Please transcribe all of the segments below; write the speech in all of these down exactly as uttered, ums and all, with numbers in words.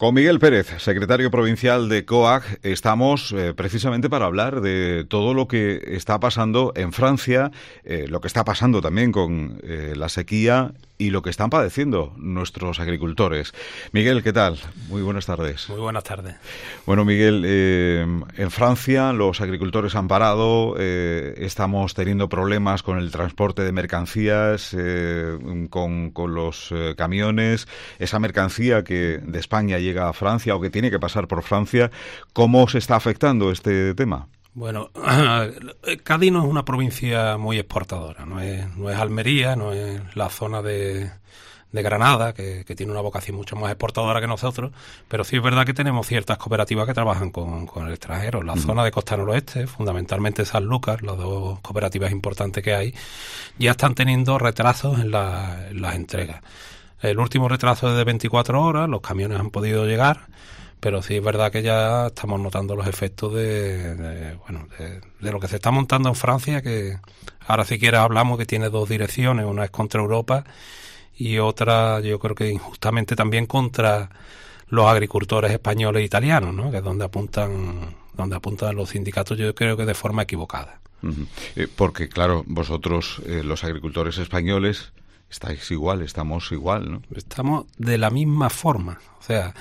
Con Miguel Pérez, secretario provincial de C O A G, estamos eh, precisamente para hablar de todo lo que está pasando en Francia, eh, lo que está pasando también con eh, la sequía y lo que están padeciendo nuestros agricultores. Miguel, ¿qué tal? Muy buenas tardes. Muy buenas tardes. Bueno, Miguel, eh, en Francia los agricultores han parado, eh, estamos teniendo problemas con el transporte de mercancías, eh, con, con los eh, camiones, esa mercancía que de España llega a Francia o que tiene que pasar por Francia. ¿Cómo se está afectando este tema? Bueno, Cádiz no es una provincia muy exportadora, no es, no es Almería, no es la zona de, de Granada, que, que tiene una vocación mucho más exportadora que nosotros, pero sí es verdad que tenemos ciertas cooperativas que trabajan con, con el extranjero. La uh-huh. zona de Costa Noroeste, fundamentalmente Sanlúcar, las dos cooperativas importantes que hay, ya están teniendo retrasos en, la, en las entregas. El último retraso es de veinticuatro horas, los camiones han podido llegar, pero sí es verdad que ya estamos notando los efectos de, de bueno de, de lo que se está montando en Francia, que ahora siquiera hablamos que tiene dos direcciones, una es contra Europa y otra yo creo que injustamente también contra los agricultores españoles e italianos, ¿no? Que es donde apuntan, donde apuntan los sindicatos, yo creo que de forma equivocada. Uh-huh. Eh, porque claro, vosotros, eh, los agricultores españoles, estáis igual, estamos igual, ¿no? Estamos de la misma forma. O sea,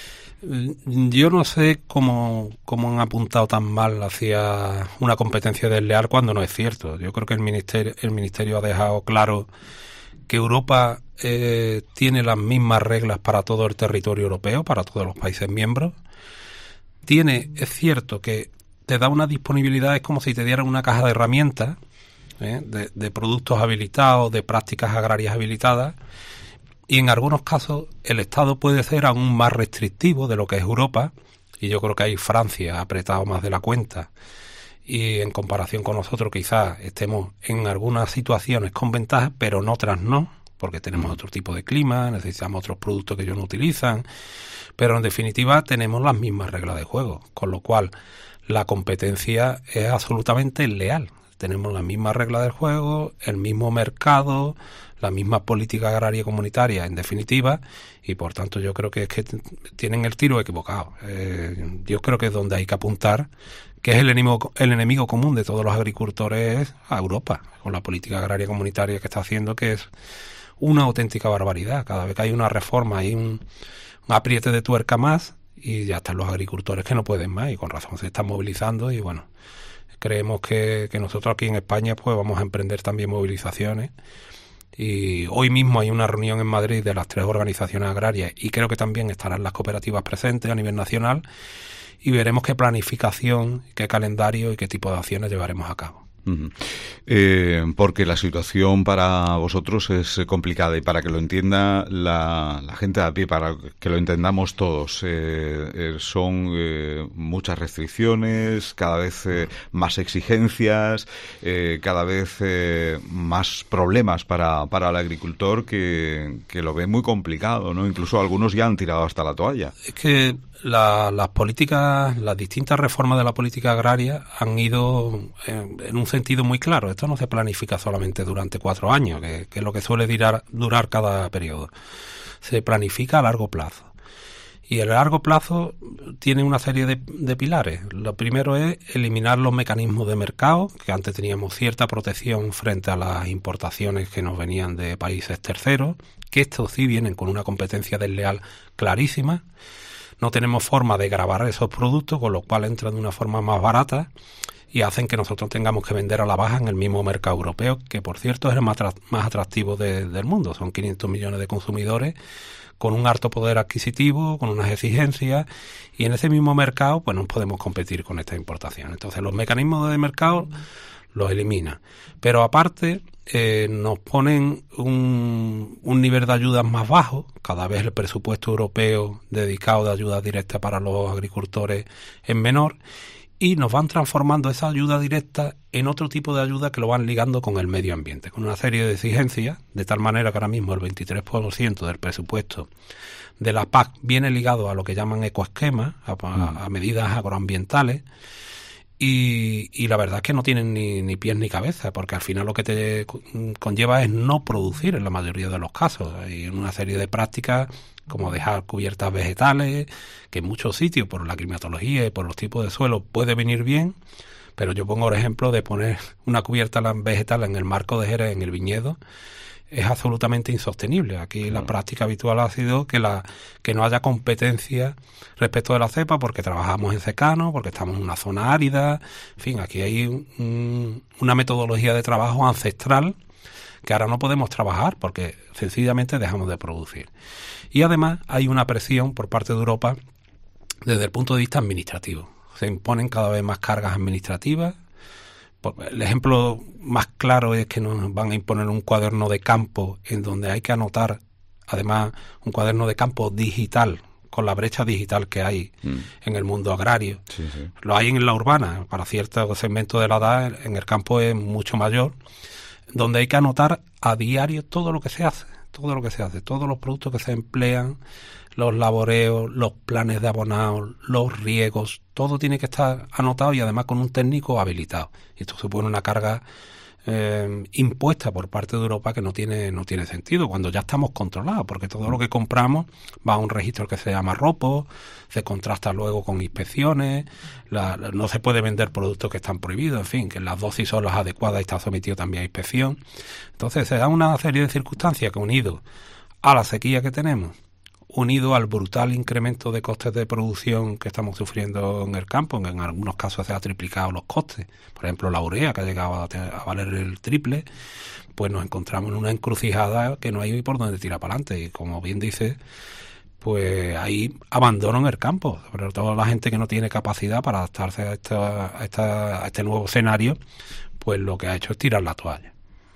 yo no sé cómo, cómo han apuntado tan mal hacia una competencia desleal cuando no es cierto. Yo creo que el Ministerio, el Ministerio ha dejado claro que Europa eh, tiene las mismas reglas para todo el territorio europeo, para todos los países miembros. Tiene, es cierto que te da una disponibilidad, es como si te dieran una caja de herramientas, ¿eh? de, de productos habilitados, de prácticas agrarias habilitadas, y en algunos casos el Estado puede ser aún más restrictivo de lo que es Europa, y yo creo que ahí Francia ha apretado más de la cuenta, y en comparación con nosotros quizás estemos en algunas situaciones con ventajas, pero en otras no, porque tenemos otro tipo de clima, necesitamos otros productos que ellos no utilizan, pero en definitiva tenemos las mismas reglas de juego, con lo cual la competencia es absolutamente leal. Tenemos la misma regla del juego, el mismo mercado, la misma política agraria comunitaria, en definitiva, y por tanto yo creo que es que tienen el tiro equivocado. Eh, yo creo que es donde hay que apuntar, que es el enemigo, el enemigo común de todos los agricultores a Europa, con la política agraria comunitaria que está haciendo, que es una auténtica barbaridad. Cada vez que hay una reforma hay un, un apriete de tuerca más y ya están los agricultores que no pueden más, y con razón se están movilizando, y bueno, creemos que, que nosotros aquí en España pues vamos a emprender también movilizaciones, y hoy mismo hay una reunión en Madrid de las tres organizaciones agrarias y creo que también estarán las cooperativas presentes a nivel nacional, y veremos qué planificación, qué calendario y qué tipo de acciones llevaremos a cabo. Uh-huh. Eh, porque la situación para vosotros es complicada, y para que lo entienda la, la gente de a pie, para que lo entendamos todos, eh, eh, son eh, muchas restricciones, cada vez eh, más exigencias, eh, cada vez eh, más problemas para, para el agricultor, que, que lo ve muy complicado, ¿no? Incluso algunos ya han tirado hasta la toalla. Es que la, las políticas, las distintas reformas de la política agraria han ido en, en un sentido muy claro. Esto no se planifica solamente durante cuatro años, que, que es lo que suele durar, durar cada periodo. Se planifica a largo plazo. Y el largo plazo tiene una serie de, de pilares. Lo primero es eliminar los mecanismos de mercado, que antes teníamos cierta protección frente a las importaciones que nos venían de países terceros, que estos sí vienen con una competencia desleal clarísima. No tenemos forma de gravar esos productos, con lo cual entran de una forma más barata y hacen que nosotros tengamos que vender a la baja en el mismo mercado europeo, que por cierto es el más, tra- más atractivo de, del mundo. Son quinientos millones de consumidores con un alto poder adquisitivo, con unas exigencias, y en ese mismo mercado pues no podemos competir con esta importación. Entonces los mecanismos de mercado los elimina. Pero aparte eh, nos ponen un, un nivel de ayudas más bajo. Cada vez el presupuesto europeo dedicado de ayudas directas para los agricultores es menor, y nos van transformando esa ayuda directa en otro tipo de ayuda que lo van ligando con el medio ambiente, con una serie de exigencias, de tal manera que ahora mismo el veintitrés por ciento del presupuesto de la P A C viene ligado a lo que llaman ecoesquemas, a, a, a medidas agroambientales, Y, y la verdad es que no tienen ni, ni pies ni cabeza, porque al final lo que te conlleva es no producir en la mayoría de los casos. Hay una serie de prácticas como dejar cubiertas vegetales, que en muchos sitios por la climatología y por los tipos de suelo puede venir bien, pero yo pongo el ejemplo de poner una cubierta vegetal en el marco de Jerez, en el viñedo, es absolutamente insostenible. Aquí la práctica habitual ha sido que la que no haya competencia respecto de la cepa, porque trabajamos en secano, porque estamos en una zona árida. En fin, aquí hay un, una metodología de trabajo ancestral que ahora no podemos trabajar porque sencillamente dejamos de producir. Y además hay una presión por parte de Europa desde el punto de vista administrativo. Se imponen cada vez más cargas administrativas. El ejemplo más claro es que nos van a imponer un cuaderno de campo en donde hay que anotar, además, un cuaderno de campo digital, con la brecha digital que hay mm. en el mundo agrario. Sí, sí. Lo hay en la urbana, para ciertos segmentos de la edad, en el campo es mucho mayor, donde hay que anotar a diario todo lo que se hace, todo lo que se hace, todos los productos que se emplean, los laboreos, los planes de abonado, los riegos, todo tiene que estar anotado y además con un técnico habilitado. Y esto supone una carga eh, impuesta por parte de Europa que no tiene no tiene sentido cuando ya estamos controlados, porque todo lo que compramos va a un registro que se llama ROPO, se contrasta luego con inspecciones, la, la, no se puede vender productos que están prohibidos, en fin, que las dosis son las adecuadas y está sometido también a inspección. Entonces se da una serie de circunstancias que, unido a la sequía que tenemos, unido al brutal incremento de costes de producción que estamos sufriendo en el campo, en algunos casos se ha triplicado los costes, por ejemplo la urea, que ha llegado a, a valer el triple, pues nos encontramos en una encrucijada que no hay por donde tirar para adelante. Y como bien dice, pues hay abandono en el campo, sobre todo la gente que no tiene capacidad para adaptarse a, esta, a, esta, a este nuevo escenario, pues lo que ha hecho es tirar la toalla.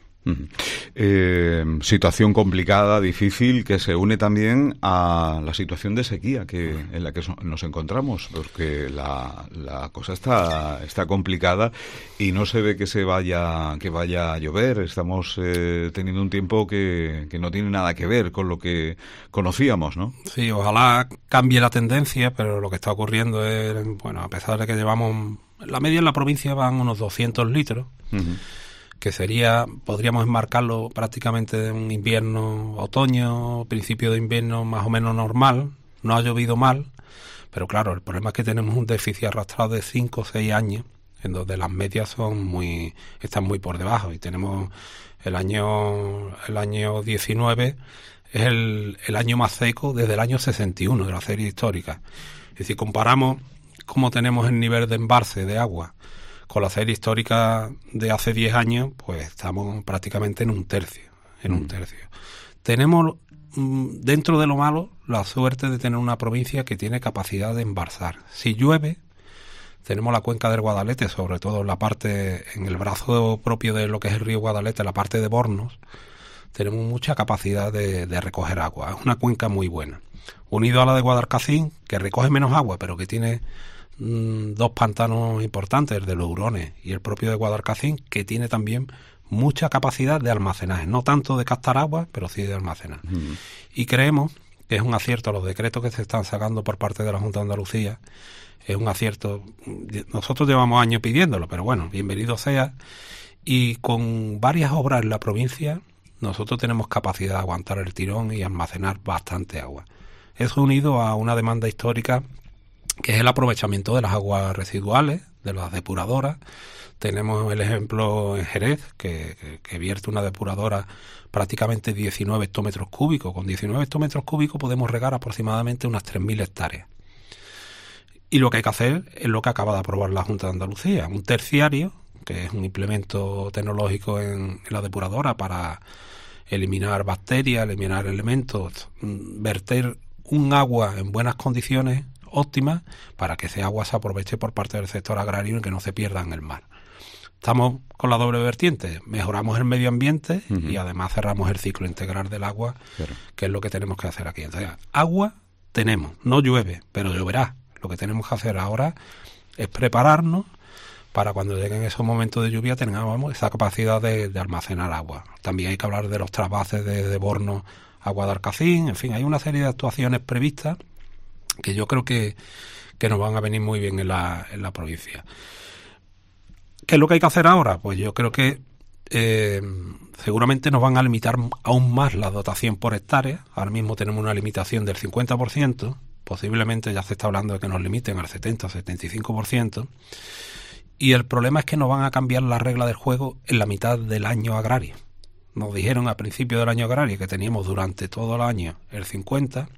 Eh, situación complicada, difícil, que se une también a la situación de sequía que en la que so, nos encontramos, porque la, la cosa está está complicada y no se ve que se vaya que vaya a llover. Estamos eh, teniendo un tiempo que, que no tiene nada que ver con lo que conocíamos, ¿no? Sí, ojalá cambie la tendencia, pero lo que está ocurriendo es, bueno, a pesar de que llevamos, la media en la provincia van unos doscientos litros, uh-huh. que sería, podríamos enmarcarlo prácticamente en un invierno, otoño, principio de invierno más o menos normal. No ha llovido mal, pero claro, el problema es que tenemos un déficit arrastrado de cinco o seis años, en donde las medias son muy están muy por debajo, y tenemos el año el año diecinueve es el, el año más seco desde el año sesenta y uno de la serie histórica. Es decir, comparamos cómo tenemos el nivel de embalse de agua con la serie histórica de hace diez años, pues estamos prácticamente en un tercio, en un tercio. Tenemos, dentro de lo malo, la suerte de tener una provincia que tiene capacidad de embalsar. Si llueve, tenemos la cuenca del Guadalete, sobre todo en la parte, en el brazo propio de lo que es el río Guadalete, la parte de Bornos, tenemos mucha capacidad de, de recoger agua. Es una cuenca muy buena. Unido a la de Guadalcacín, que recoge menos agua, pero que tiene dos pantanos importantes, el de los Hurones y el propio de Guadalcacín, que tiene también mucha capacidad de almacenaje, no tanto de captar agua, pero sí de almacenar. Uh-huh. Y creemos que es un acierto los decretos que se están sacando por parte de la Junta de Andalucía, es un acierto. Nosotros llevamos años pidiéndolo, pero bueno, bienvenido sea. Y con varias obras en la provincia, nosotros tenemos capacidad de aguantar el tirón y almacenar bastante agua. Eso unido a una demanda histórica que es el aprovechamiento de las aguas residuales, de las depuradoras. Tenemos el ejemplo en Jerez, que, que, que vierte una depuradora prácticamente diecinueve hectómetros cúbicos. Con diecinueve hectómetros cúbicos podemos regar aproximadamente unas tres mil hectáreas. Y lo que hay que hacer es lo que acaba de aprobar la Junta de Andalucía, un terciario, que es un implemento tecnológico en, en la depuradora para eliminar bacterias, eliminar elementos, verter un agua en buenas condiciones óptima para que ese agua se aproveche por parte del sector agrario y que no se pierda en el mar. Estamos con la doble vertiente, mejoramos el medio ambiente uh-huh. y además cerramos el ciclo integral del agua, claro. que es lo que tenemos que hacer aquí. Entonces, agua tenemos, no llueve, pero lloverá. Lo que tenemos que hacer ahora es prepararnos para cuando lleguen esos momentos de lluvia tengamos esa capacidad de, de almacenar agua. También hay que hablar de los trasvases de, de Bornos a Guadalcacín, en fin, hay una serie de actuaciones previstas que yo creo que, que nos van a venir muy bien en la, en la provincia. ¿Qué es lo que hay que hacer ahora? Pues yo creo que eh, seguramente nos van a limitar aún más la dotación por hectárea. Ahora mismo tenemos una limitación del cincuenta por ciento, posiblemente ya se está hablando de que nos limiten al setenta, setenta y cinco por ciento. Y el problema es que nos van a cambiar la regla del juego en la mitad del año agrario. Nos dijeron al principio del año agrario que teníamos durante todo el año el cincuenta,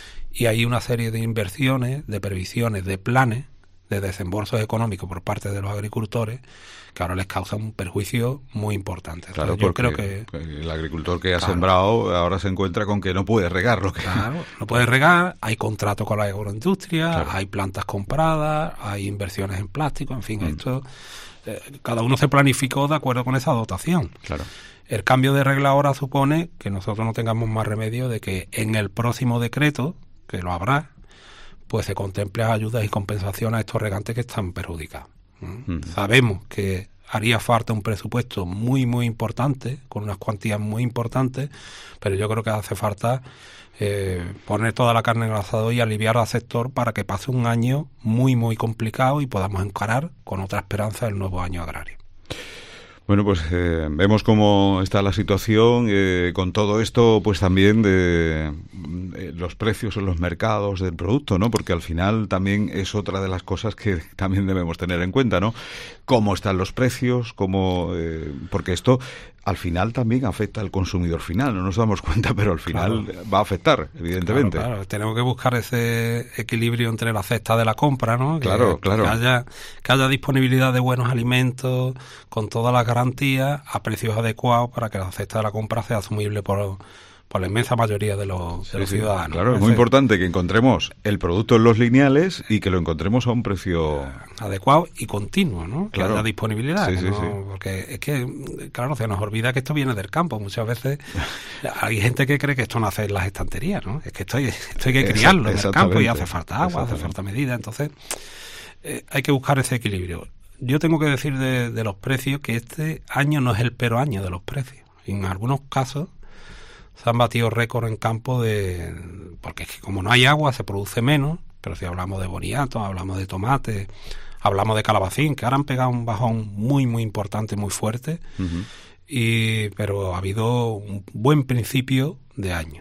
y hay una serie de inversiones, de previsiones, de planes, de desembolsos económicos por parte de los agricultores que ahora les causa un perjuicio muy importante. Claro, Entonces, yo porque creo que el agricultor que ha claro, sembrado ahora se encuentra con que no puede regar lo que... Claro, no puede regar, hay contratos con la agroindustria, claro, hay plantas compradas, hay inversiones en plástico, en fin, mm. esto eh, cada uno se planificó de acuerdo con esa dotación. Claro. El cambio de regla ahora supone que nosotros no tengamos más remedio de que en el próximo decreto, que lo habrá, pues se contemple ayudas y compensaciones a estos regantes que están perjudicados. ¿Mm? Sabemos que haría falta un presupuesto muy, muy importante, con unas cuantías muy importantes, pero yo creo que hace falta eh, poner toda la carne en el asador y aliviar al sector para que pase un año muy, muy complicado y podamos encarar con otra esperanza el nuevo año agrario. Bueno, pues eh, vemos cómo está la situación, eh, con todo esto, pues también de eh, los precios en los mercados del producto, ¿no? Porque al final también es otra de las cosas que también debemos tener en cuenta, ¿no? Cómo están los precios, cómo, eh, porque esto al final también afecta al consumidor final, no nos damos cuenta, pero al final claro, va a afectar, evidentemente. Claro, claro, tenemos que buscar ese equilibrio entre la cesta de la compra, ¿no? Que, claro, claro. Que haya, que haya disponibilidad de buenos alimentos con todas las garantías a precios adecuados para que la cesta de la compra sea asumible por, por la inmensa mayoría de los, de sí, los sí, ciudadanos. Claro, es muy importante que encontremos el producto en los lineales y que lo encontremos a un precio adecuado y continuo, ¿no? Que claro, haya disponibilidad. Sí, que sí, no, sí. Porque es que, claro, se nos olvida que esto viene del campo. Muchas veces hay gente que cree que esto nace en las estanterías, ¿no? Es que esto hay, esto hay que criarlo en el campo y hace falta agua, hace falta medida. Entonces, eh, hay que buscar ese equilibrio. Yo tengo que decir de, de los precios que este año no es el peor año de los precios. En algunos casos se han batido récord en campo de... porque es que como no hay agua se produce menos, pero si hablamos de boniatos, hablamos de tomate, hablamos de calabacín, que ahora han pegado un bajón muy, muy importante, muy fuerte, uh-huh. y pero ha habido un buen principio de año.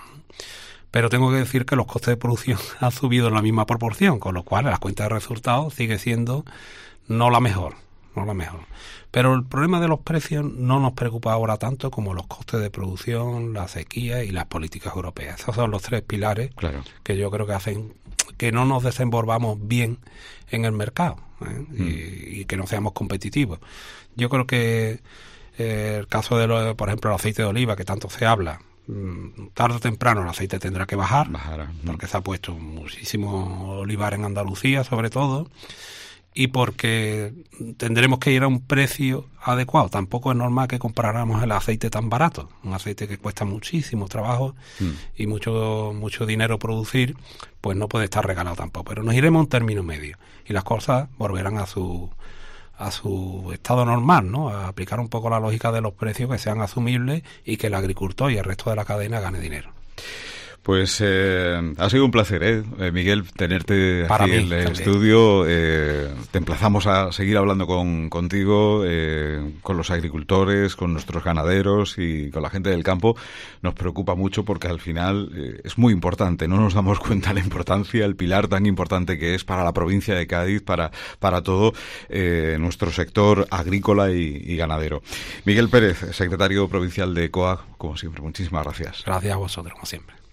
Pero tengo que decir que los costes de producción han subido en la misma proporción, con lo cual la cuenta de resultados sigue siendo no la mejor, no la mejor. Pero el problema de los precios no nos preocupa ahora tanto como los costes de producción, la sequía y las políticas europeas. Esos son los tres pilares claro. que yo creo que hacen que no nos desenvolvamos bien en el mercado, ¿eh? mm. y, y que no seamos competitivos. Yo creo que eh, el caso de, lo, por ejemplo, el aceite de oliva, que tanto se habla, tarde o temprano el aceite tendrá que bajar, Bajará. porque se ha puesto muchísimo olivar en Andalucía, sobre todo, y porque tendremos que ir a un precio adecuado. Tampoco es normal que compráramos el aceite tan barato, un aceite que cuesta muchísimo trabajo mm. y mucho mucho dinero producir, pues no puede estar regalado tampoco. Pero nos iremos a un término medio y las cosas volverán a su a su estado normal, ¿no? A aplicar un poco la lógica de los precios que sean asumibles y que el agricultor y el resto de la cadena gane dinero. Pues eh, ha sido un placer, ¿eh, Miguel, tenerte Para aquí mí, en el también. estudio. Eh, te emplazamos a seguir hablando con contigo, eh, con los agricultores, con nuestros ganaderos y con la gente del campo. Nos preocupa mucho porque al final eh, es muy importante, no nos damos cuenta de la importancia, el pilar tan importante que es para la provincia de Cádiz, para, para todo eh, nuestro sector agrícola y, y ganadero. Miguel Pérez, secretario provincial de C O A G, como siempre, muchísimas gracias. Gracias a vosotros, como siempre.